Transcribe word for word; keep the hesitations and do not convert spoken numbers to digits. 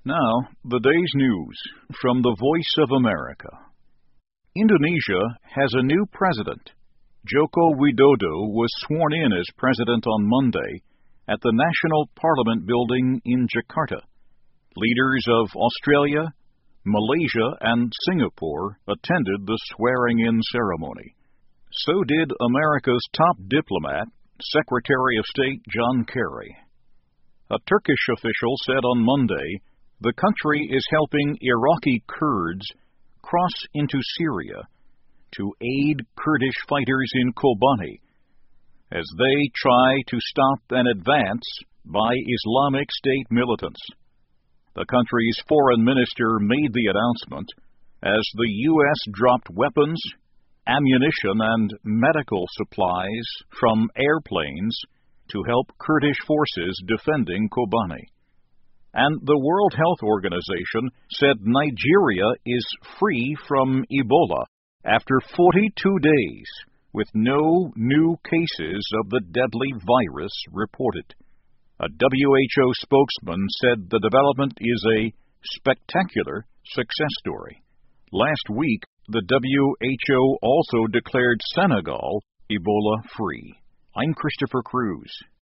Now, the day's news from the Voice of America. Indonesia has a new president. Joko Widodo was sworn in as president on Monday at the National Parliament building in Jakarta. Leaders of Australia, Malaysia, and Singapore attended the swearing-in ceremony. So did America's top diplomat, Secretary of State John Kerry. A Turkish official said on Monday the country is helping Iraqi Kurds cross into Syria to aid Kurdish fighters in Kobani as they try to stop an advance by Islamic State militants. The country's foreign minister made the announcement as the U S dropped weapons, ammunition, and medical supplies from airplanes to help Kurdish forces defending Kobani. And the World Health Organization said Nigeria is free from Ebola after forty-two days, with no new cases of the deadly virus reported. A W H O spokesman said the development is a spectacular success story. Last week, the W H O also declared Senegal Ebola-free. I'm Christopher Cruz.